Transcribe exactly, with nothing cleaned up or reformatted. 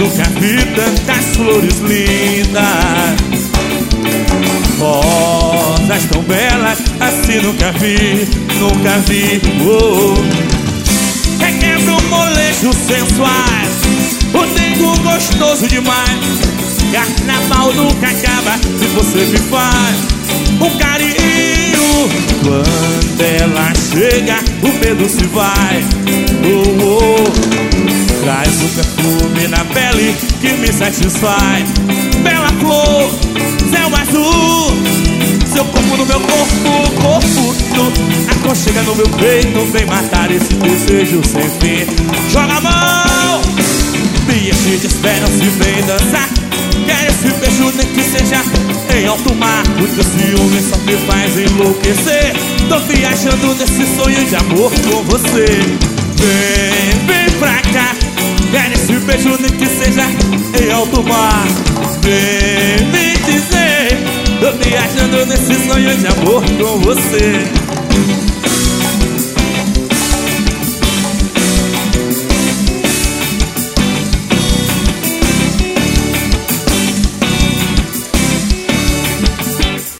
nunca vi tantas flores lindas, rosas tão belas assim nunca vi, nunca vi. Oh. Requebra o molejo sensuais, o dengo gostoso demais. Carnaval nunca acaba se você me faz um carinho. Quando ela chega, o medo se vai. Oh, oh. Traz o perfume na pele que me satisfaz. Bela flor, céu azul, seu corpo no meu corpo, corpo tu aconchega no meu peito, vem matar esse desejo sem fim. Joga a mão, minhas filhas esperam se vem dançar. Quero esse beijo nem que seja em alto mar. O teu ciúme só me faz enlouquecer. Tô viajando nesse sonho de amor com você. Vem, vem pra cá. Quero esse beijo nem que seja em alto mar. Vem me dizer, tô viajando nesse sonho de amor com você.